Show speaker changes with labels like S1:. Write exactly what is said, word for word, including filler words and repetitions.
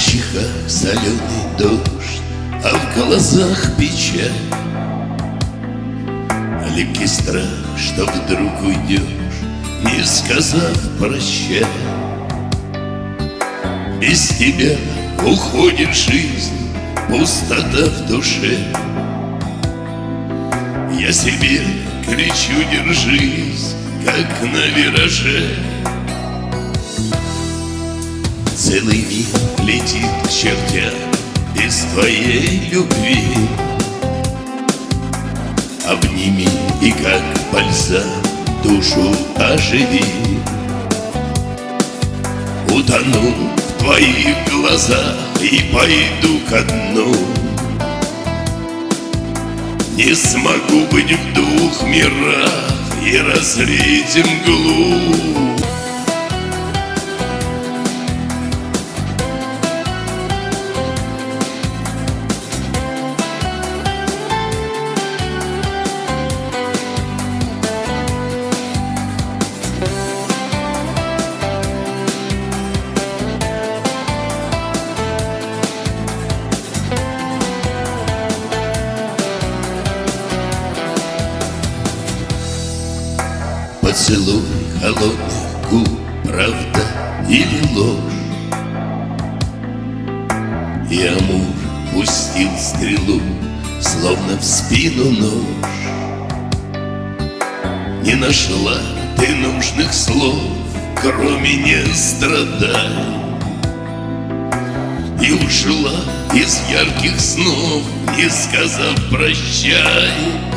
S1: щеках соленый дождь, а в глазах печаль. Липкий страх, что вдруг уйдешь, не сказав прощай. Без тебя уходит жизнь, пустота в душе. Я себе кричу: держись, как на вираже. Целый мир летит к чертям без твоей любви. Обними и как бальзам душу оживи. Утону в твоих глазах и пойду ко дну. Не смогу быть в двух мирах и разлить мглу. Поцелуй холодных губ, правда или ложь? И Амур пустил стрелу, словно в спину нож. Не нашла ты нужных слов, кроме «не страдай», и ушла из ярких снов, не сказав прощай.